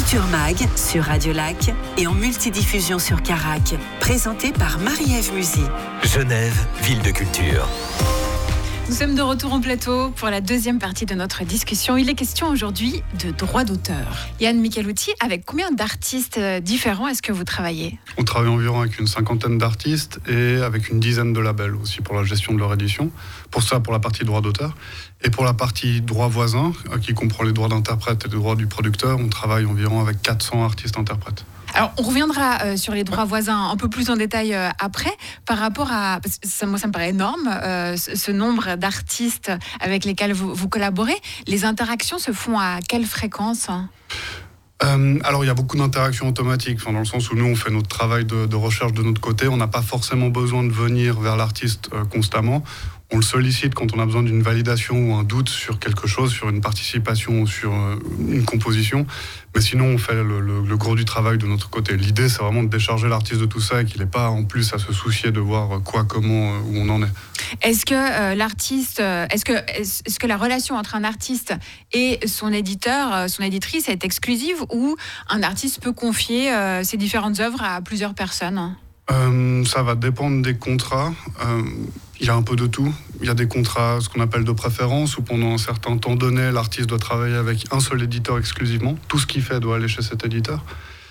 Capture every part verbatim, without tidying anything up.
Culture Mag sur Radio Lac et en multidiffusion sur Carac. Présenté par Marie-Ève Musy. Genève, ville de culture. Nous sommes de retour en plateau pour la deuxième partie de notre discussion. Il est question aujourd'hui de droit d'auteur. Yann Michelutti, avec combien d'artistes différents est-ce que vous travaillez ? On travaille environ avec une cinquantaine d'artistes et avec une dizaine de labels aussi pour la gestion de leur édition. Pour ça, pour la partie droit d'auteur. Et pour la partie droit voisin, qui comprend les droits d'interprète et les droits du producteur, on travaille environ avec quatre cents artistes-interprètes. Alors, on reviendra euh, sur les droits voisins un peu plus en détail euh, après, par rapport à... Parce que ça, moi, ça me paraît énorme, euh, ce, ce nombre d'artistes avec lesquels vous, vous collaborez. Les interactions se font à quelle fréquence ? Euh, alors, il y a beaucoup d'interactions automatiques, enfin, dans le sens où nous, on fait notre travail de, de recherche de notre côté. On n'a pas forcément besoin de venir vers l'artiste euh, constamment. On le sollicite quand on a besoin d'une validation ou un doute sur quelque chose, sur une participation ou sur euh, une composition. Mais sinon, on fait le, le, le gros du travail de notre côté. L'idée, c'est vraiment de décharger l'artiste de tout ça et qu'il n'ait pas en plus à se soucier de voir quoi, comment, euh, où on en est. Est-ce que euh, l'artiste, euh, est-ce que, est-ce, est-ce que la relation entre un artiste et son éditeur, euh, son éditrice est exclusive ou un artiste peut confier euh, ses différentes œuvres à plusieurs personnes ? Euh, ça va dépendre des contrats. Euh, il y a un peu de tout. Il y a des contrats, ce qu'on appelle de préférence, où pendant un certain temps donné, l'artiste doit travailler avec un seul éditeur exclusivement. Tout ce qu'il fait doit aller chez cet éditeur.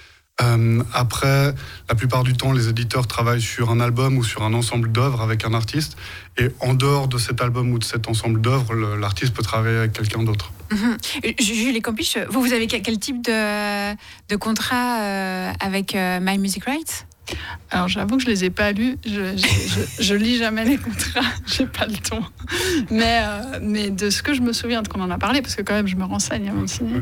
Euh, après, la plupart du temps, les éditeurs travaillent sur un album ou sur un ensemble d'œuvres avec un artiste. Et en dehors de cet album ou de cet ensemble d'œuvres, le, l'artiste peut travailler avec quelqu'un d'autre. Mmh. Julie Campiche, vous, vous avez quel type de, de contrat euh, avec euh, My Music Rights ? Alors j'avoue que je les ai pas lus, je, je, je, je lis jamais les contrats, j'ai pas le temps. Mais, euh, mais de ce que je me souviens, de qu'on en a parlé, parce que quand même je me renseigne avant de signer,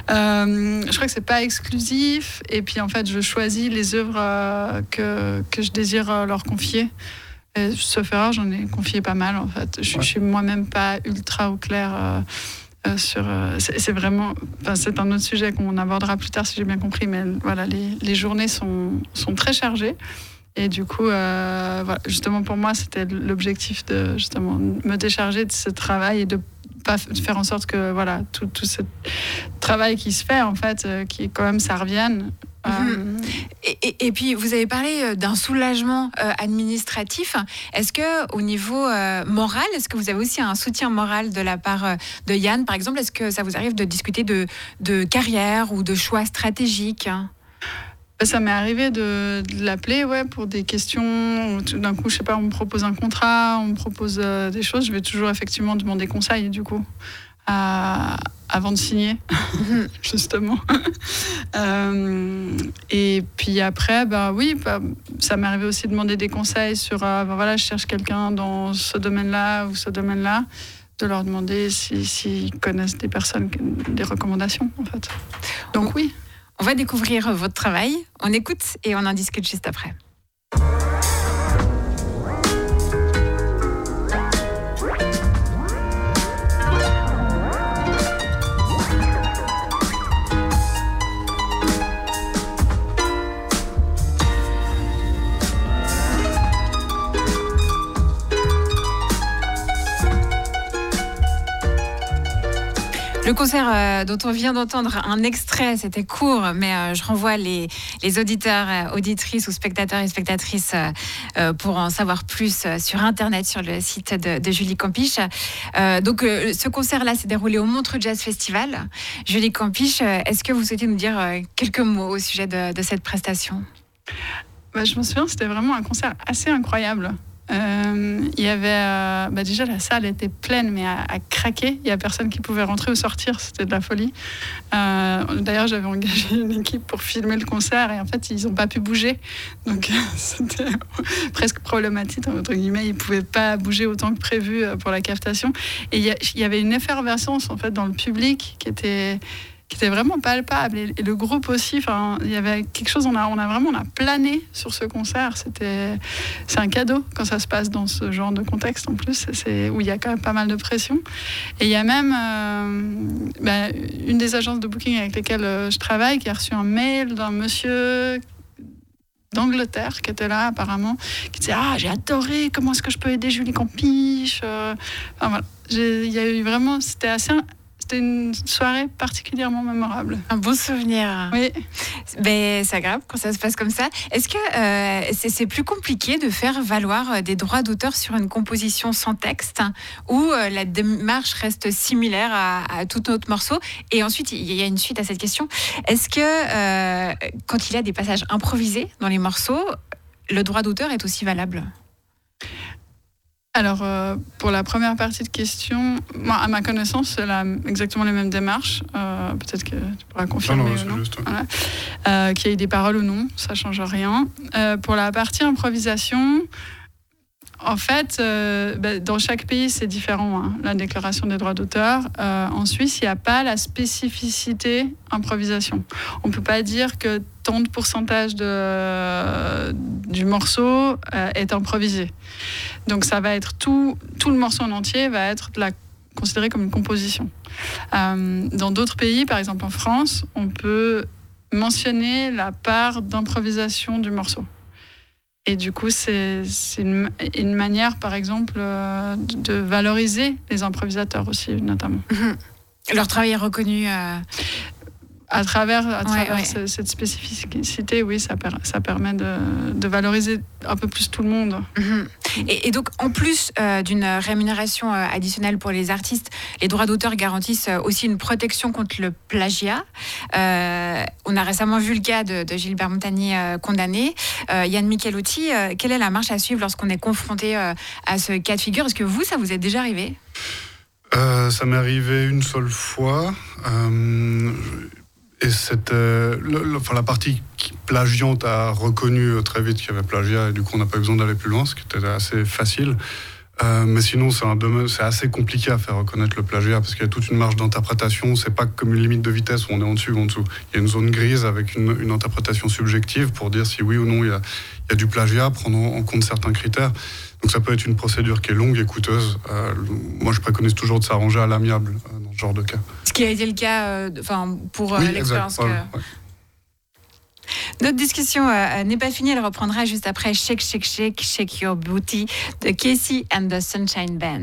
euh, je crois que c'est pas exclusif, et puis en fait je choisis les œuvres euh, que, que je désire euh, leur confier. Et, sauf erreur, j'en ai confié pas mal en fait. Je, ouais. je suis moi-même pas ultra au clair. Euh, Euh, sur, euh, c'est, c'est vraiment, enfin, c'est un autre sujet qu'on abordera plus tard si j'ai bien compris, mais voilà, les, les journées sont, sont très chargées et du coup, euh, voilà, justement pour moi, c'était l'objectif de justement me décharger de ce travail et de pas faire en sorte que voilà tout, tout ce travail qui se fait en fait, euh, qui quand même ça revienne. Mmh. Et, et, et puis, vous avez parlé d'un soulagement euh, administratif. Est-ce qu'au niveau euh, moral, est-ce que vous avez aussi un soutien moral de la part euh, de Yann, par exemple ? Est-ce que ça vous arrive de discuter de, de carrière ou de choix stratégiques ? Ça m'est arrivé de, de l'appeler ouais, pour des questions. D'un coup, je sais pas, on me propose un contrat, on me propose euh, des choses. Je vais toujours effectivement demander conseil, du coup. À, avant de signer, justement. euh, et puis après, bah oui, bah, ça m'est arrivé aussi de demander des conseils sur, euh, bah voilà, je cherche quelqu'un dans ce domaine-là ou ce domaine-là, de leur demander si, s'ils connaissent des personnes, des recommandations, en fait. Donc oui. On va découvrir votre travail, on écoute et on en discute juste après. Le concert euh, dont on vient d'entendre un extrait, c'était court, mais euh, je renvoie les, les auditeurs, euh, auditrices ou spectateurs et spectatrices euh, euh, pour en savoir plus euh, sur Internet, sur le site de, de Julie Campiche. Euh, donc, euh, ce concert-là s'est déroulé au Montreux Jazz Festival. Julie Campiche, euh, est-ce que vous souhaitez nous dire euh, quelques mots au sujet de, de cette prestation ? Bah, je me souviens, c'était vraiment un concert assez incroyable. Euh, il y avait euh, bah déjà la salle était pleine mais à, à craquer, il y a personne qui pouvait rentrer ou sortir, c'était de la folie. Euh, d'ailleurs j'avais engagé une équipe pour filmer le concert et en fait ils n'ont pas pu bouger, donc c'était presque problématique entre guillemets, ils pouvaient pas bouger autant que prévu pour la captation et il y, a, il y avait une effervescence en fait dans le public qui était qui était vraiment palpable et, et le groupe aussi, enfin il y avait quelque chose, on a on a vraiment on a plané sur ce concert, c'était c'est un cadeau quand ça se passe dans ce genre de contexte en plus, c'est où il y a quand même pas mal de pression et il y a même euh, bah, une des agences de booking avec lesquelles euh, je travaille qui a reçu un mail d'un monsieur d'Angleterre qui était là apparemment, qui disait ah j'ai adoré, comment est-ce que je peux aider Julie Campiche, euh, enfin voilà, il y a eu vraiment, c'était assez c'était une soirée particulièrement mémorable. Un bon souvenir. Oui. Ben, c'est agréable quand ça se passe comme ça. Est-ce que euh, c'est, c'est plus compliqué de faire valoir des droits d'auteur sur une composition sans texte, ou euh, la démarche reste similaire à, à tout autre morceau? Et ensuite, il y a une suite à cette question. Est-ce que euh, quand il y a des passages improvisés dans les morceaux, le droit d'auteur est aussi valable? Alors, euh, pour la première partie de question, moi, à ma connaissance, c'est la, exactement les mêmes démarches. Euh, peut-être que tu pourras confirmer non, non, ou c'est non. juste, ouais. Voilà. Euh, qu'il y ait des paroles ou non, ça ne change rien. Euh, pour la partie improvisation, en fait, euh, bah, dans chaque pays, c'est différent, hein, la déclaration des droits d'auteur. Euh, en Suisse, il n'y a pas la spécificité improvisation. On ne peut pas dire que tant de pourcentage de, euh, du morceau euh, est improvisé. Donc, ça va être tout, tout le morceau en entier va être de la, considéré comme une composition. Euh, dans d'autres pays, par exemple en France, on peut mentionner la part d'improvisation du morceau. Et du coup, c'est, c'est une, une manière, par exemple, euh, de valoriser les improvisateurs aussi, notamment. Mmh. Leur travail est reconnu euh... à travers, à travers ouais, ouais. ce, cette spécificité, oui, ça, per, ça permet de, de valoriser un peu plus tout le monde. Mmh. Et, et donc, en plus euh, d'une rémunération euh, additionnelle pour les artistes, les droits d'auteur garantissent euh, aussi une protection contre le plagiat. Euh, on a récemment vu le cas de, de Gilbert Montagnier euh, condamné. Euh, Yann Michelotti, euh, quelle est la marche à suivre lorsqu'on est confronté euh, à ce cas de figure? Est-ce que vous, ça vous est déjà arrivé? euh, Ça m'est arrivé une seule fois. Euh, et c'était, le, le, enfin, la partie plagiante a reconnu très vite qu'il y avait plagiat, et du coup on n'a pas besoin d'aller plus loin, ce qui était assez facile. Euh, mais sinon, c'est, un domaine, c'est assez compliqué à faire reconnaître le plagiat, parce qu'il y a toute une marge d'interprétation. C'est pas comme une limite de vitesse où on est en dessus ou en dessous. Il y a une zone grise avec une, une interprétation subjective pour dire si oui ou non il y a, il y a du plagiat, prendre en compte certains critères. Donc ça peut être une procédure qui est longue et coûteuse. Euh, moi, je préconise toujours de s'arranger à l'amiable euh, dans ce genre de cas. Ce qui a été le cas euh, enfin, pour euh, oui, l'expérience exact, que... ouais, ouais. Notre discussion euh, n'est pas finie, elle reprendra juste après Shake, Shake, Shake, Shake Your Booty de Casey and the Sunshine Band.